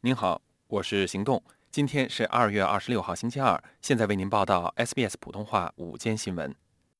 您好，我是行动。今天是2月26号，星期二。现在为您报道 SBS 普通话午间新闻。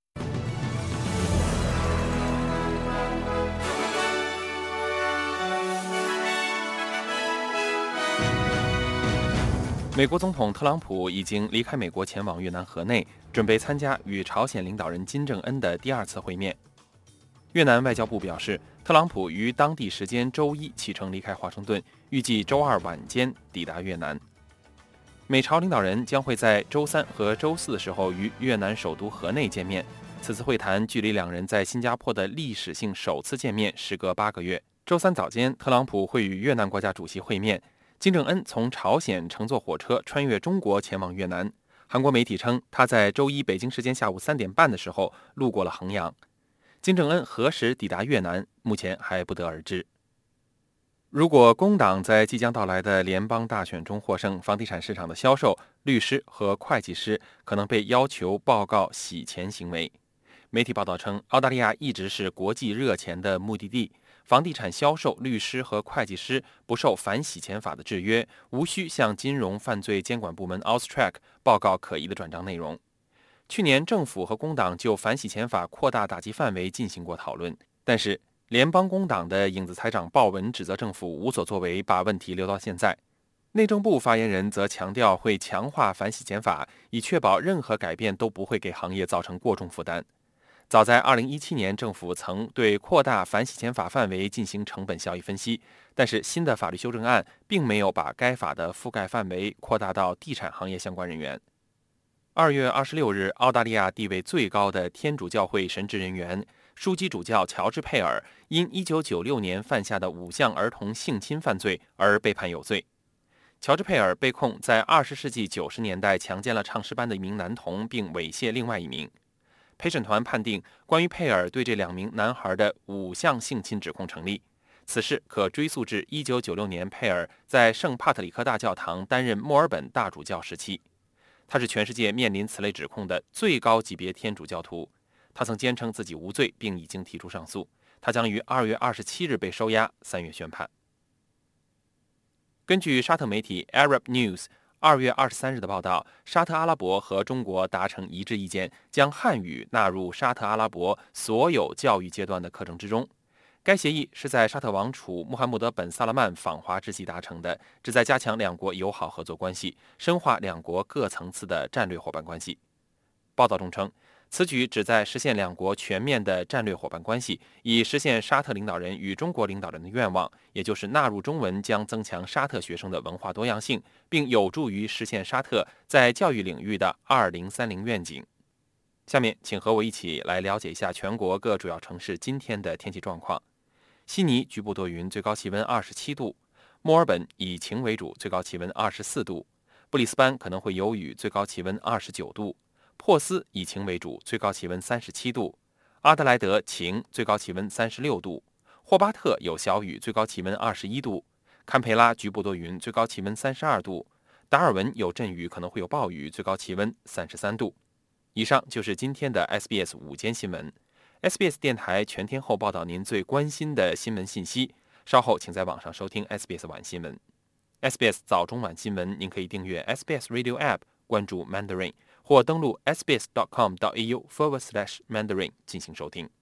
美国总统特朗普已经离开美国，前往越南河内，准备参加与朝鲜领导人金正恩的第二次会面。越南外交部表示，特朗普于当地时间周一启程离开华盛顿，预计周二晚间抵达越南。美朝领导人将会在周三和周四的时候于越南首都河内见面。此次会谈距离两人在新加坡的历史性首次见面时隔8个月。周三早间，特朗普会与越南国家主席会面。金正恩从朝鲜乘坐火车穿越中国前往越南。韩国媒体称，他在周一北京时间下午3点半的时候路过了衡阳。金正恩何时抵达越南，目前还不得而知。如果工党在即将到来的联邦大选中获胜，房地产市场的销售、律师和会计师可能被要求报告洗钱行为。媒体报道称，澳大利亚一直是国际热钱的目的地，房地产销售、律师和会计师不受反洗钱法的制约，无需向金融犯罪监管部门 AUSTRAC 报告可疑的转账内容。去年，政府和工党就反洗钱法扩大打击范围进行过讨论，但是联邦工党的影子财长鲍文指责政府无所作为，把问题留到现在。内政部发言人则强调会强化反洗钱法，以确保任何改变都不会给行业造成过重负担。早在2017年，政府曾对扩大反洗钱法范围进行成本效益分析，但是新的法律修正案并没有把该法的覆盖范围扩大到地产行业相关人员。2月26日，澳大利亚地位最高的天主教会神职人员、枢机主教乔治·佩尔因1996年犯下的5项儿童性侵犯罪而被判有罪。乔治·佩尔被控在20世纪90年代强奸了唱诗班的一名男童，并猥亵另外一名。陪审团判定，关于佩尔对这2名男孩的5项性侵指控成立。此事可追溯至1996年佩尔在圣帕特里克大教堂担任墨尔本大主教时期。他是全世界面临此类指控的最高级别天主教徒。他曾坚称自己无罪，并已经提出上诉。他将于2月27日被收押，3月宣判。根据沙特媒体 Arab News 2月23日的报道，沙特阿拉伯和中国达成一致意见，将汉语纳入沙特阿拉伯所有教育阶段的课程之中。该协议是在沙特王储穆罕默德本·萨勒曼访华之际达成的，旨在加强两国友好合作关系，深化两国各层次的战略伙伴关系。报道中称，此举旨在实现两国全面的战略伙伴关系，以实现沙特领导人与中国领导人的愿望，也就是纳入中文将增强沙特学生的文化多样性，并有助于实现沙特在教育领域的2030愿景。下面请和我一起来了解一下全国各主要城市今天的天气状况。悉尼局部多云，最高气温27度；墨尔本以晴为主，最高气温24度；布里斯班可能会有雨，最高气温29度；珀斯以晴为主，最高气温37度；阿德莱德晴，最高气温36度；霍巴特有小雨，最高气温21度；堪培拉局部多云，最高气温32度；达尔文有阵雨，可能会有暴雨，最高气温33度。以上就是今天的 SBS 午间新闻。SBS 电台全天候报道您最关心的新闻信息。稍后请在网上收听 SBS 晚新闻。SBS 早中晚新闻，您可以订阅 SBS Radio App， 关注 Mandarin， 或登录 sbs.com.au/Mandarin 进行收听。